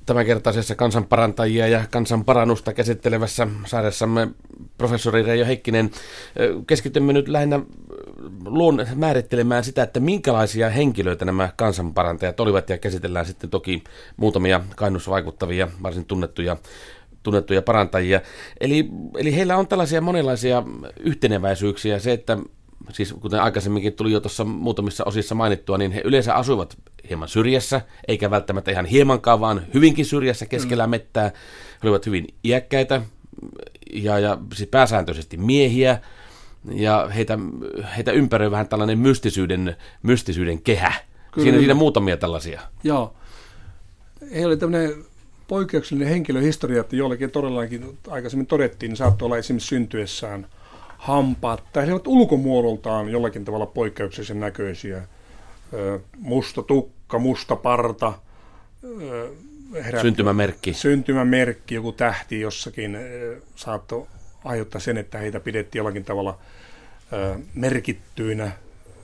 Tämänkertaisessa kansanparantajia ja kansanparannusta käsittelevässä sarjassamme professori Reijo Heikkinen keskitymme nyt lähinnä määrittelemään sitä, että minkälaisia henkilöitä nämä kansanparantajat olivat, ja käsitellään sitten toki muutamia Kainuussa vaikuttavia, varsin tunnettuja parantajia. Eli heillä on tällaisia monenlaisia yhteneväisyyksiä. Se, että siis kuten aikaisemminkin tuli jo tuossa muutamissa osissa mainittua, niin he yleensä asuivat hieman syrjässä, eikä välttämättä ihan hiemankaan, vaan hyvinkin syrjässä keskellä mettää. He olivat hyvin iäkkäitä ja siis pääsääntöisesti miehiä, ja heitä ympäröi vähän tällainen mystisyyden kehä. Siinä muutamia tällaisia. Joo. Heillä oli tämmöinen poikkeuksellinen henkilöhistoria, että joillekin todellakin aikaisemmin todettiin, niin saattoi olla esimerkiksi syntyessään hampaat, tai he ovat ulkomuodoltaan jollakin tavalla poikkeuksellisen näköisiä. Musta tukka, musta parta, syntymämerkki, joku tähti jossakin saattoi aiheuttaa sen, että heitä pidettiin jollakin tavalla merkittyinä,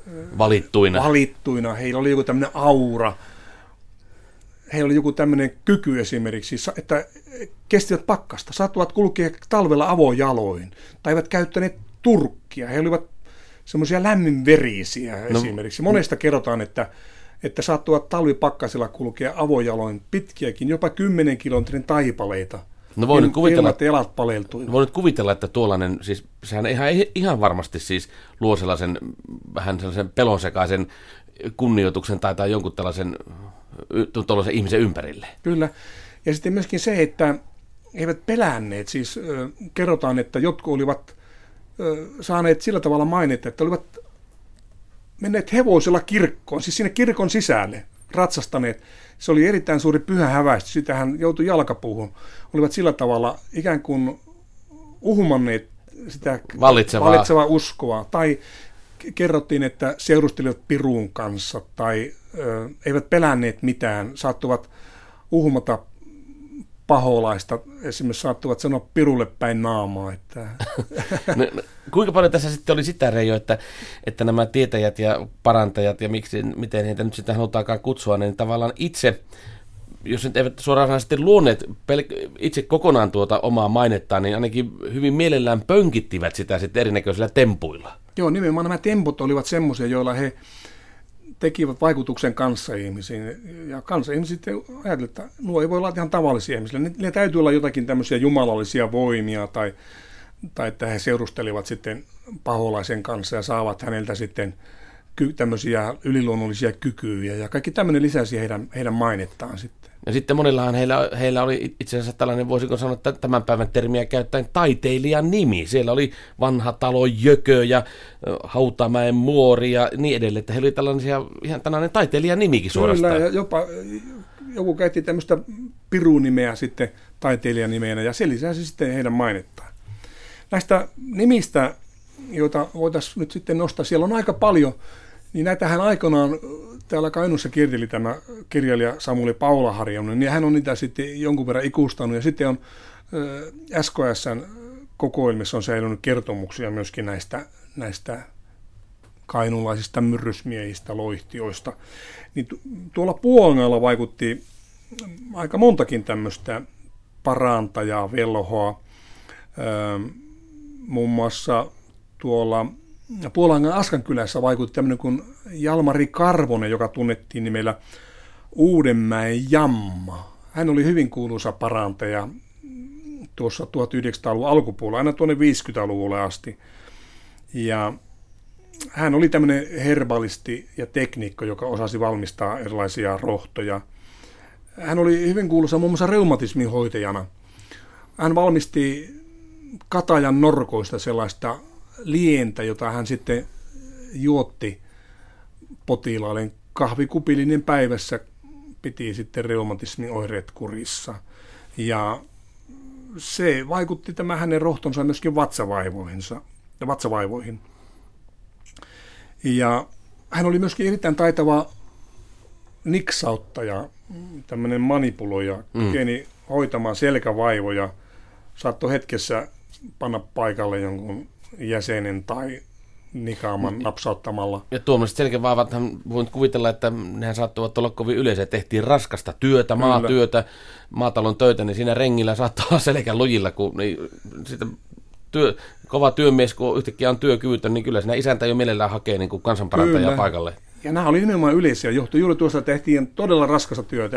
valittuina. Heillä oli joku tämmöinen aura. Heillä oli joku tämmöinen kyky esimerkiksi, että kestivät pakkasta, saattoivat kulkea talvella avojaloin, tai eivät käyttäneet turkkia. He olivat semmoisia lämminverisiä esimerkiksi. Monesta kerrotaan, että saattoivat talvipakkasilla kulkea avojaloin pitkiäkin, jopa 10 kilometrin taipaleita. No voin nyt kuvitella, että tuollainen, siis sehän ihan varmasti siis luo sellaisen pelonsekaisen kunnioituksen tai jonkun tällaisen ihmisen ympärille. Kyllä. Ja sitten myöskin se, että he eivät pelänneet. Siis kerrotaan, että jotkut olivat saaneet sillä tavalla mainita, että olivat menneet hevosella kirkkoon, siis sinne kirkon sisälle, ratsastaneet. Se oli erittäin suuri pyhä häväistö, sitä hän joutui jalkapuuhun. Olivat sillä tavalla ikään kuin uhmanneet sitä vallitsevaa uskoa, tai kerrottiin, että seurustelivat pirun kanssa, tai eivät pelänneet mitään, saattuvat uhmata paholaista, esimerkiksi saattuvat sanoa pirulle päin naamaa. Että no, kuinka paljon tässä sitten oli sitä, Reijo, että nämä tietäjät ja parantajat, ja miten heitä nyt sitten halutaankaan kutsua, niin tavallaan itse, jos nyt eivät suoraan sitten luoneet itse kokonaan tuota omaa mainettaan, niin ainakin hyvin mielellään pönkittivät sitä sitten erinäköisillä tempuilla. Joo, nimenomaan nämä temput olivat semmoisia, joilla he tekivät vaikutuksen kanssaihmisiin. Ja kanssaihmiset ajattelivat, että nuo ei voi olla ihan tavallisia ihmisiä. Niillä täytyy olla jotakin tämmöisiä jumalallisia voimia, tai että he seurustelivat sitten paholaisen kanssa ja saavat häneltä sitten tämmöisiä yliluonnollisia kykyjä. Ja kaikki tämmöinen lisäsi heidän mainettaan sitten. Ja sitten monillahan heillä oli itse asiassa tällainen, voisiko sanoa, että tämän päivän termiä käyttäen taiteilijan nimi. Siellä oli Vanha talo Jökö ja Hautamäen muori ja niin edelleen, että heillä oli ihan tällainen taiteilijan nimikin suorastaan. Kyllä, ja jopa joku käytti tämmöistä pirunimeä sitten taiteilijan nimenä, ja se lisäsi sitten heidän mainettaan. Näistä nimistä, joita voitaisiin nyt sitten nostaa, siellä on aika paljon, niin näitähän aikanaan täällä Kainuussa kirjoitteli tämä kirjailija Samuli Paulaharjanne, niin hän on niitä sitten jonkun verran ikustanut, ja sitten on SKS:n kokoelmissa on säilynyt kertomuksia myöskin näistä kainuulaisista myrrysmiehistä, loihtioista. Niin tuolla Puolangalla vaikutti aika montakin tämmöistä parantajaa, velhoa, muun muassa tuolla Puolangan Askankylässä vaikutti tämmöinen kuin Jalmari Karvonen, joka tunnettiin nimellä Uudenmäen Jamma. Hän oli hyvin kuuluisa parantaja tuossa 1900-luvun alkupuolella, aina tuonne 50-luvulle asti. Ja hän oli tämmöinen herbalisti ja tekniikko, joka osasi valmistaa erilaisia rohtoja. Hän oli hyvin kuuluisa muun muassa reumatismin hoitajana. Hän valmisti katajan norkoista sellaista lientä, jota hän sitten juotti potilaille. Kahvikupillinen päivässä piti sitten reumatismin oireet kurissa. Ja se vaikutti tämä hänen rohtonsa myöskin vatsavaivoihin. Ja hän oli myöskin erittäin taitava niksauttaja, tämmöinen manipuloija, kykeni hoitamaan selkävaivoja, saattoi hetkessä panna paikalle jonkun jäsenen tai nikaaman napsauttamalla. Ja tuommoiset selkävaivathan voin kuvitella, että nehän saattoivat olla kovin yleisiä. Tehtiin raskasta työtä, maatyötä, maatalon töitä, niin siinä rengillä saattaa olla selkä lujilla, kun sitä kova työmies, kun yhtäkkiä on työkyvytön, niin kyllä siinä isäntä jo mielellään hakee niin kuin kansanparantajaa paikalle. Ja nämä oli nimenomaan yleisiä. Johtui juuri tuosta, että tehtiin todella raskasta työtä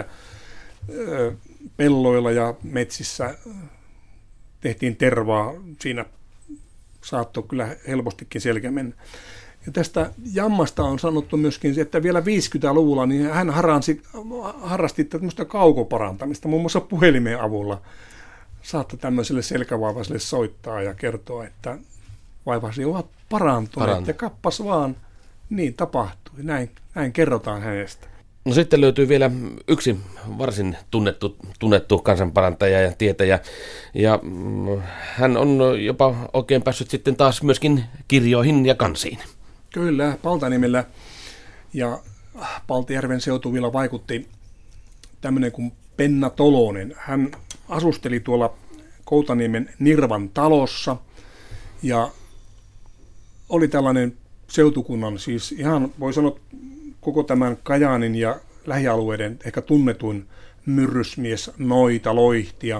pelloilla ja metsissä. Tehtiin tervaa. Siinä saattoi kyllä helpostikin selkä mennä. Ja tästä Jammasta on sanottu myöskin, että vielä 50-luvulla niin hän harrasti tämmöistä kaukoparantamista, muun muassa puhelimen avulla. Saattoi tämmöiselle selkävaivaiselle soittaa ja kertoa, että vaivasi ovat parantuneet ja kappas vaan, niin tapahtui. Näin kerrotaan hänestä. No sitten löytyy vielä yksi varsin tunnettu kansanparantaja ja tietäjä, ja hän on jopa oikein päässyt sitten taas myöskin kirjoihin ja kansiin. Kyllä, Paltanimellä ja Paltajärven seutuvilla vaikutti tämmöinen kuin Penna Tolonen. Hän asusteli tuolla Koutaniemen Nirvan talossa ja oli tällainen seutukunnan, siis ihan voi sanoa koko tämän Kajaanin ja lähialueiden ehkä tunnetuin myrrysmies, noita, loihtia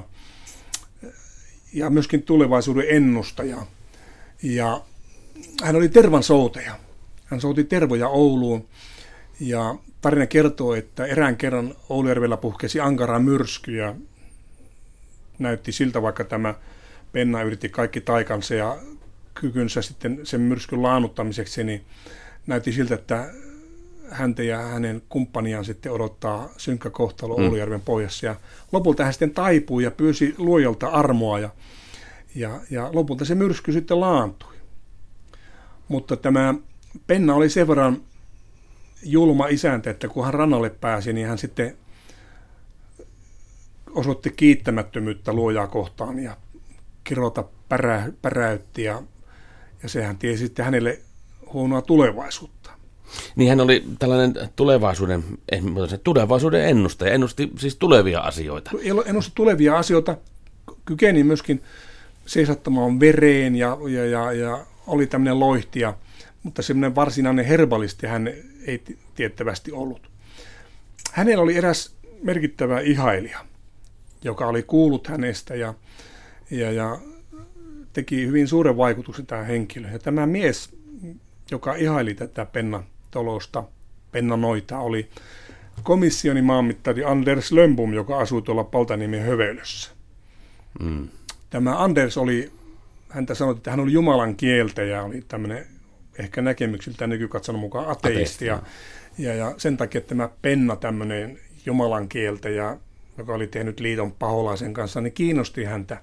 ja myöskin tulevaisuuden ennustaja. Ja hän oli tervan souteja. Hän souti tervoja Ouluun ja tarina kertoo, että erään kerran Oulujärvellä puhkesi ankara myrsky ja näytti siltä, vaikka tämä Penna yritti kaikki taikansa ja kykynsä sitten sen myrskyn laanuttamiseksi, niin näytti siltä, että häntä ja hänen kumppaniaan sitten odottaa synkkä kohtalo Oulujärven pohjassa. Ja lopulta hän sitten taipui ja pyysi luojalta armoa ja lopulta se myrsky sitten laantui. Mutta tämä Penna oli sen verran julma isäntä, että kun hän rannalle pääsi, niin hän sitten osoitti kiittämättömyyttä luojaa kohtaan ja kirota päräytti ja sehän tiesi sitten hänelle huonoa tulevaisuutta. Niin hän oli tällainen tulevaisuuden ennustaja, ennusti siis tulevia asioita. Ennusti tulevia asioita, kykeni myöskin seisattamaan vereen ja oli tämmöinen loihtia, mutta semmoinen varsinainen herbalisti hän ei tiettävästi ollut. Hänellä oli eräs merkittävä ihailija, joka oli kuullut hänestä ja teki hyvin suuren vaikutuksen tähän henkilöön. Ja tämä mies, joka ihaili tätä Penna Tolosta, Penna Noitaa, oli komissioni maanmittari Anders Lömbom, joka asui tuolla Paltaniemen Hövölössä. Tämä Anders oli, häntä sanottiin, että hän oli Jumalan kieltä ja oli tämmöinen ehkä näkemyksiltä nykykatson mukaan ateisti. Ja sen takia tämä Penna, tämmöinen Jumalan kieltä, joka oli tehnyt liiton paholaisen kanssa, niin kiinnosti häntä.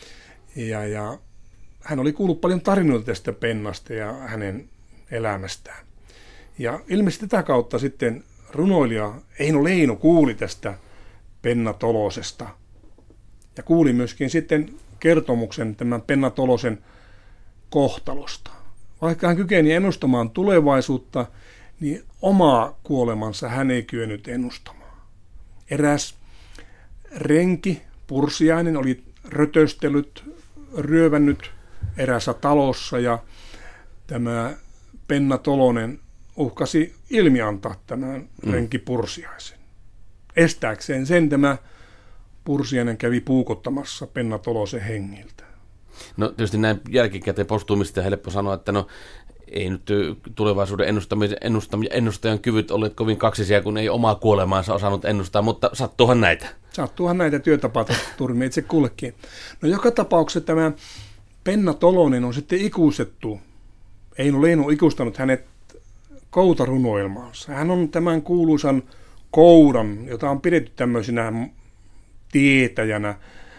Ja hän oli kuullut paljon tarinoita tästä Pennasta ja hänen elämästään. Ja ilmeisesti tätä kautta sitten runoilija Eino Leino kuuli tästä Penna Tolosesta. Ja kuuli myöskin sitten kertomuksen tämän Penna Tolosen kohtalosta. Vaikka hän kykeni ennustamaan tulevaisuutta, niin omaa kuolemansa hän ei kyennyt ennustamaan. Eräs renki, Pursiainen, oli rötöstellyt, ryövännyt eräässä talossa ja tämä Penna Tolonen uhkasi ilmiantaa tämän renki Pursiaisen. Estääkseen sen tämä Pursiainen kävi puukottamassa Penna Tolosen hengiltä. No tietysti näin jälkikäteen postuumista ja helppo sanoa, että no ei nyt tulevaisuuden ennustajan kyvyt olleet kovin kaksisia, kun ei omaa kuolemaansa osannut ennustaa, mutta sattuuhan näitä. Sattuuhan näitä työtapaturmia itse kullekin. No joka tapauksessa tämä Penna Tolonen on sitten ikuistettu. Eino Leino on ikuistanut hänet koutarunoilmaansa. Hän on tämän kuuluisan koudan, jota on pidetty tämmöisenä tietäjänä,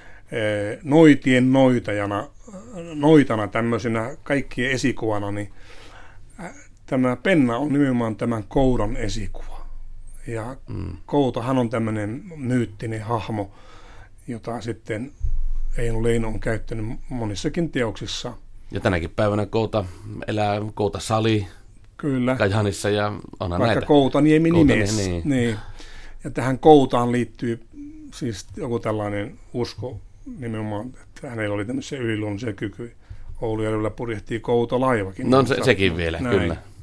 noitien noitana tämmöisenä kaikkien esikuvana, niin tämä Penna on nimenomaan tämän koudan esikuva. Ja Koutahan on tämmöinen myyttinen hahmo, jota sitten Eino Leino on käyttänyt monissakin teoksissa. Ja tänäkin päivänä Kouta elää Koutasali Kajaanissa ja onhan vaikka näitä. Koutaniemi nimessä. Niin. Ja tähän Koutaan liittyy siis joku tällainen usko nimenomaan, että hänellä oli tämmöisiä yliluonnollisia kykyjä. Oulujärvellä purjehtii Koutolaivakin. No sekin vielä, näin. kyllä.